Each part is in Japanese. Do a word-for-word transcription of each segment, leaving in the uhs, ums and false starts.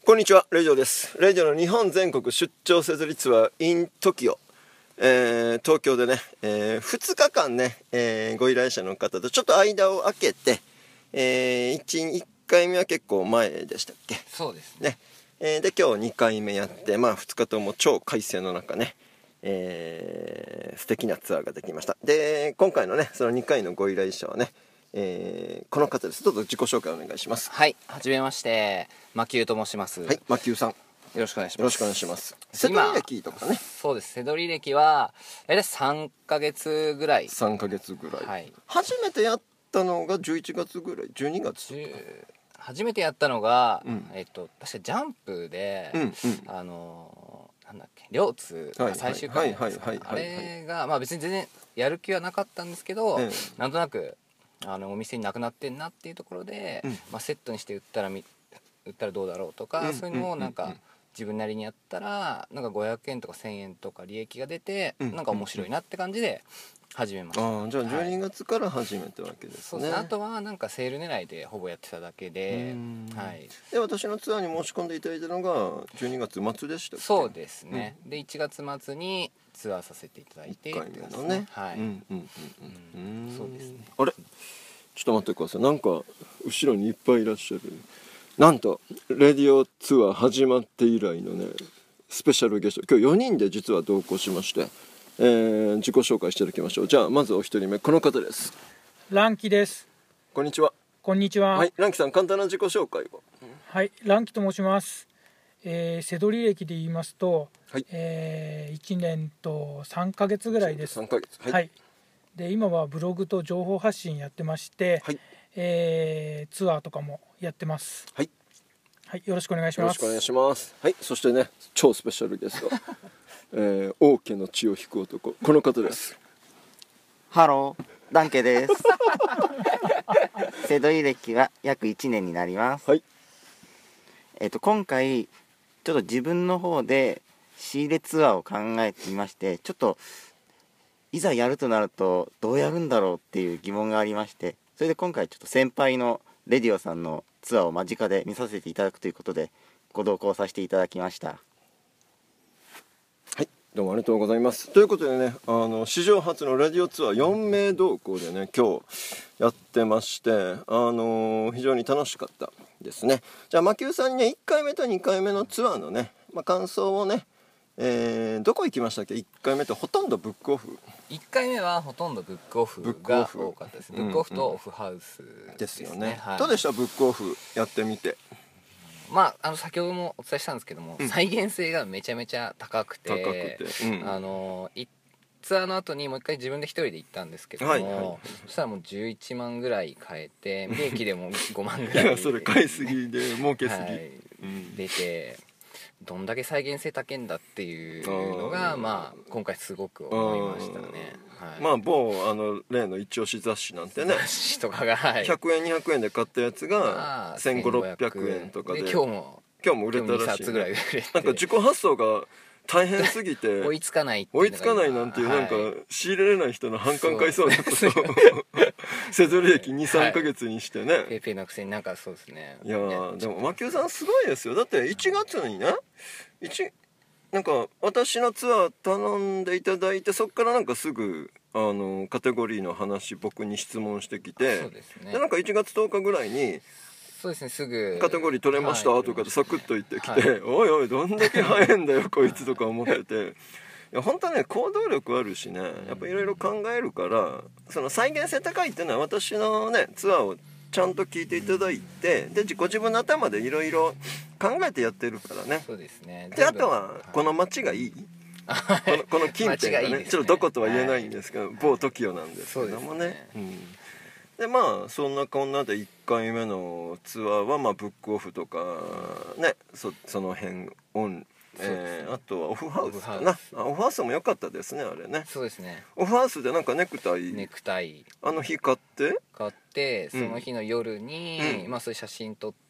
こんにちは、レイジョです。レイジョの日本全国出張設立ツアー in トキオ、えー、東京でね、えー、ふつかかんね、えー、ご依頼者の方とちょっと間を空けて、えー、1, 1回目は結構前でしたっけ。 そうですね、えー、で今日にかいめやって、まあふつかとも超快晴の中ね、えー、素敵なツアーができました。で今回のねそのにかいのご依頼者はね、えー、この方です。どうぞ自己紹介お願いします。 はい、はじめまして、マキューと申します。 はい、マキューさん、よろしくお願いします。 ろしくお願いします。セドリ歴とかね。 そうです、セドリ歴は大体さんかげつぐらい。 さんかげつぐらい、 はい、 初めてやったのがじゅういちがつぐらい、じゅうにがつ。 初めてやったのが、 うん、 えっと確かジャンプで、 うんうん、 あのなんだっけ、両通が最終回ですか。あれがまあ別に全然やる気はなかったんですけど、 ええ、 なんとなくあのお店になくなってんなっていうところで、うん、まあ、セットにして売ったらみ売ったらどうだろうとか、うん、そういうのをなんか、うん、自分なりにやったらなんかごひゃくえんとかせんえんとか利益が出て、うん、なんか面白いなって感じで始めました。 ああ、じゃあじゅうにがつから始めたわけですね。 そうですね。あとはなんかセール狙いでほぼやってただけで、はい、 で私のツアーに申し込んでいただいたのがじゅうにがつ末でしたっけ。 そうですね、うん、でいちがつ末にツアーさせていただいていっかいめのね、はい、うんうんうんうん、そうですね。 あれちょっと待ってください。なんか後ろにいっぱいいらっしゃる。なんとレディオツアー始まって以来のねスペシャルゲスト、今日よにんで実は同行しまして、えー、自己紹介していただきましょう。じゃあまずお一人目、この方です。 ランキです。 こんにちは。 こんにちは。 はい、ランキさん簡単な自己紹介を。 はい、ランキと申します。えー、セドリ歴で言いますと、 はい、 えー、いちねんとさんかげつぐらいです。 さんかげつ、はい、 はい、で今はブログと情報発信やってまして、はい、えー、ツアーとかもやってます。 はい、 はい、よろしくお願いします。 よろしくお願いします。はい、そしてね超スペシャルゲスト、えー、王家の血を引く男、この方です。 ハロー、ダンケです。セドリ歴は約いちねんになります。 はい、 えっと今回ちょっと自分の方で仕入れツアーを考えてみまして、ちょっといざやるとなるとどうやるんだろうっていう疑問がありまして、それで今回ちょっと先輩のレディオさんのツアーを間近で見させていただくということでご同行させていただきました。 はい、どうもありがとうございます。ということでね、あの史上初のレディオツアーよんめい同行でね今日やってまして、あのー、非常に楽しかったですね。じゃあマキューさんにねいっかいめとにかいめのツアーのね、まあ、感想をね、えー、どこ行きましたっけ。いっかいめとほとんどブックオフ。 いっかいめはほとんどブックオフが多かったです。ブックオフとオフハウスですよね。 はい、 どうでしたブックオフやってみて。 まあ、あの先ほどもお伝えしたんですけども、うん、再現性がめちゃめちゃ高くて、 高くて、うん、 あのツアーの後にもう一回自分で一人で行ったんですけども、はいはい、そしたらもうじゅういちまんぐらい買えて、利益でもごまんぐらいいやそれ買いすぎで儲けすぎ、はい、 うん、出て、どんだけ再現性高いんだっていうのがまあ今回すごく思いましたね。 はい、まあ某あの例の一押し雑誌なんてね、 雑誌とかが、はい、 ひゃくえんにひゃくえんで買ったやつがせんごひゃくろっぴゃくえんとかで、 で今日も今日も売れたらしい、ね、 にさつぐらい売れて、 なんか自己発送が大変すぎて追いつかない追いつかないなんていう、なんか仕入れれない人の反感買いそうなことをセドリ歴にさんかげつにしてね、 ペイペイのくせになんかそうですね。 いやでもマキューさんすごいですよ。だっていちがつにねなんか私のツアー頼んでいただいて、そっからなんかすぐあのカテゴリーの話僕に質問してきて、 そうですね、 でなんかいちがつとおかぐらいにそうですね、すぐカテゴリー取れましたとかでサクッと言ってきて、はい、おいおいどんだけ早いんだよこいつとか思ってて、いや本当はね行動力あるしね、やっぱいろいろ考えるから、その再現性高いっていうのは私のねツアーをちゃんと聞いていただいて、でご自分の頭でいろいろ考えてやってるからね。 そうですね。 であとはこの街がいい、はい、このこの近辺がね、いいね、ちょっとどことは言えないんですけど、はい、某 トキオなんですけどもね、ね、うん、でまあそんなこんなでいっかいめのツアーはまあブックオフとかね、 そ, その辺オン、えー、あとはオフハウスかな。オフハウスも良かったですねあれね。 そうですね。 オフハウスでなんかネクタイネクタイあの日買って買ってその日の夜に、うん、まあそういう写真撮っ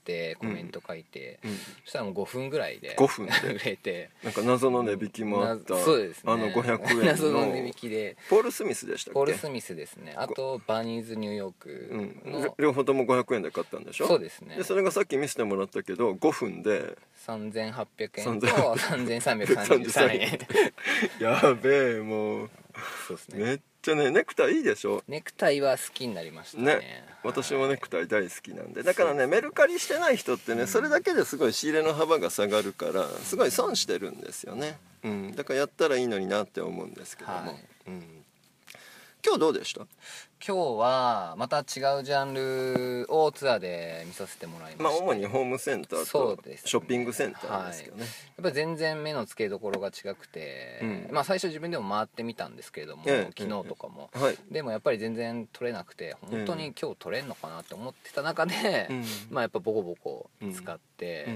ってコメント書いて、 うんうん、 そしたらもうごふんぐらいでごふんで売れて、 なんか謎の値引きもあった、 そうですね、 あのごひゃくえんの謎の値引きでポール・スミスでしたっけ。 ポール・スミスですね。あとバーニーズニューヨークの、 うん、両方ともごひゃくえんで買ったんでしょ。 そうですね。 でそれがさっき見せてもらったけどごふんでさんぜんはっぴゃくえんとさんぜんさんびゃくさんじゅうさんえんやべえ、もうそうですね。 めっちゃね、ネクタイいいでしょ。 ネクタイは好きになりましたね。 ね、私もネクタイ大好きなんで、だからねメルカリしてない人ってね、それだけですごい仕入れの幅が下がるからすごい損してるんですよね、うん、だからやったらいいのになって思うんですけども、 はい、 うん、今日どうでした？ 今日はまた違うジャンルをツアーで見させてもらいました。 まあ主にホームセンターとショッピングセンターですけどね、はい、やっぱり全然目の付けどころが違くて、うん、まあ最初自分でも回ってみたんですけれども、ええ、昨日とかも、ええ、はい、でもやっぱり全然取れなくて本当に今日取れんのかなって思ってた中で、うん、まあやっぱボコボコ使って、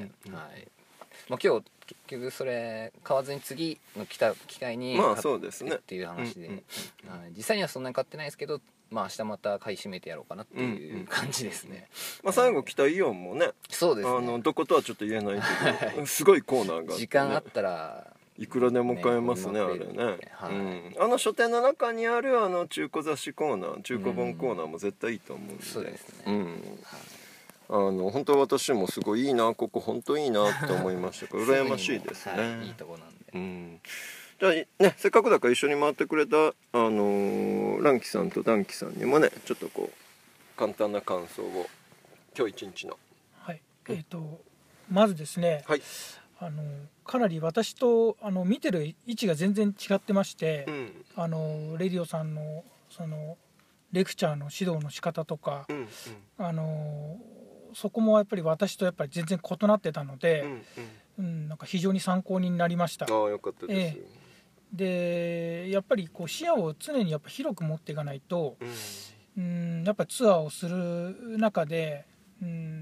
うん、はい、まあ、今日結局それ買わずに次の来た機会に買ってっていう話で、実際にはそんなに買ってないですけど、まあ明日また買い占めてやろうかなっていう感じですね、うんうん、まあ、 最後来たイオンもね、 そうですね、 あのどことはちょっと言えないけどすごいコーナーがあって、ね、 時間あったらいくらでも買えますね、ね、あれね、はい、うん、あの書店の中にあるあの中古雑誌コーナー、中古本コーナーも絶対いいと思うんで、 そうですね、 うん、はい、あの本当私もすごいいいな、ここ本当いいなって思いましたから羨ましいですね、 はい、いいとこなんで、 うん、じゃあね、せっかくだから一緒に回ってくれた、あのー、ランキさんとダンキさんにもねちょっとこう簡単な感想を今日一日の、 はい、えーとまずですね、 はい、 あのかなり私とあの見てる位置が全然違ってまして、うん、あのレディオさんのそのレクチャーの指導の仕方とか、うんうん、あのそこもやっぱり私とやっぱり全然異なってたので、うんうんうん、なんか非常に参考になりました。 ああ、よかったです、 えー、でやっぱりこう視野を常にやっぱ広く持っていかないと、うん、うんやっぱりツアーをする中で、うん、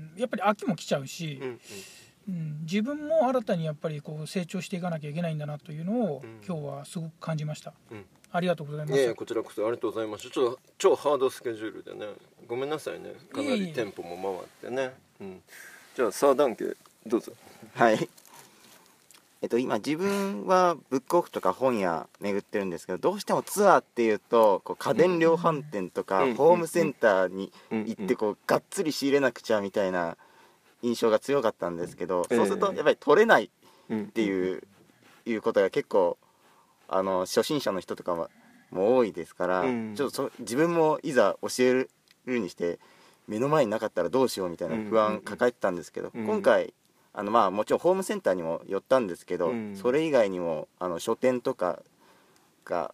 やっぱり飽きも来ちゃうし、うんうんうん、自分も新たにやっぱりこう成長していかなきゃいけないんだなというのを、うん、今日はすごく感じました、うん、ありがとうございます。 いや、こちらこそありがとうございました。ちょっと超ハードスケジュールでね、ごめんなさいね、かなりテンポも回ってね、うん、じゃあサーダンケどうぞ。 はい、えっと、今自分はブックオフとか本屋巡ってるんですけど、どうしてもツアーっていうとこう家電量販店とかホームセンターに行ってこうがっつり仕入れなくちゃみたいな印象が強かったんですけど、そうするとやっぱり取れないっていう、いうことが結構あの初心者の人とかもも多いですから、ちょっとそ自分もいざ教えるにして目の前になかったらどうしようみたいな不安抱えてたんですけど、今回あのまあもちろんホームセンターにも寄ったんですけど、うん、それ以外にもあの書店とかが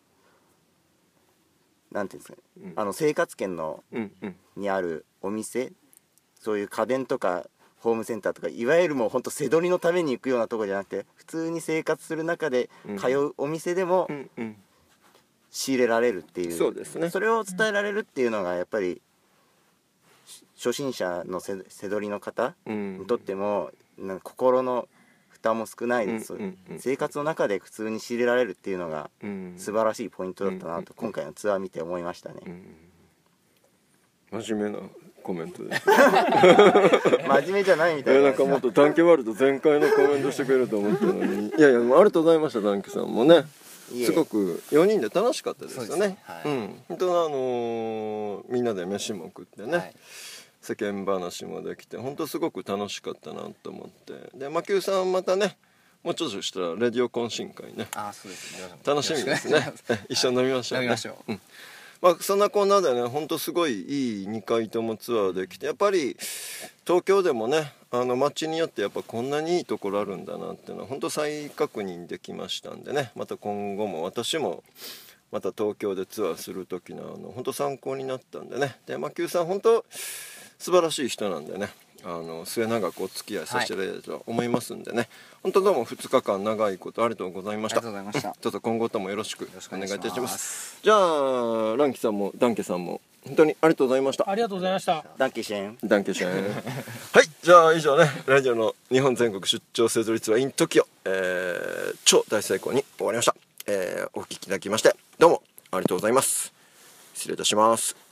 なんていうんですかね、うん、あの生活圏の、うんうん、にあるお店、そういう家電とかホームセンターとか、いわゆるもうほんと背取りのために行くようなところじゃなくて、普通に生活する中で通うお店でも仕入れられるっていう、 そうですね、 それを伝えられるっていうのがやっぱり初心者の背取りの方にとってもなんか心の負担も少ないです、うんうんうん、生活の中で普通に仕入れられるっていうのが素晴らしいポイントだったなと今回のツアー見て思いましたね、うんうん、真面目なコメントです真面目じゃないみたいな、 なんかもっとダンケワールド全開のコメントしてくれると思ったのにいやいや、ありがとうございました。ダンケさんもねすごくよにんで楽しかったですよね。はい、うん、本当にあのー、みんなで飯も食ってね、はい、世間話もできて本当すごく楽しかったなと思って、でマキューさんまたねもうちょっとしたらレディオ懇親会ね、 あ、そうですね、 楽しみですね一緒に飲みましょうね、 飲みましょう、うん、 まあ、そんなこんなでね本当すごいいいにかいともツアーできて、やっぱり東京でもねあの街によってやっぱこんなにいいところあるんだなっていうのは本当再確認できましたんでね、また今後も私もまた東京でツアーする時のあの本当参考になったんでね、でマキューさん本当素晴らしい人なんでね、あの末永くお付き合いさせていただきたいと思いますんでね、はい、本当どうもふつかかん長いことありがとうございました。 ありがとうございました。 ちょっと今後ともよろしくお願いいたします。じゃあランキさんもダンケさんも本当にありがとうございました。 ありがとうございました。 ダンケシェンダンケシェンはい、じゃあ以上ねラジオの日本全国出張勢ぞりツアー in トキオ、えー、超大成功に終わりました。えー、お聞きいただきましてどうもありがとうございます。失礼いたします。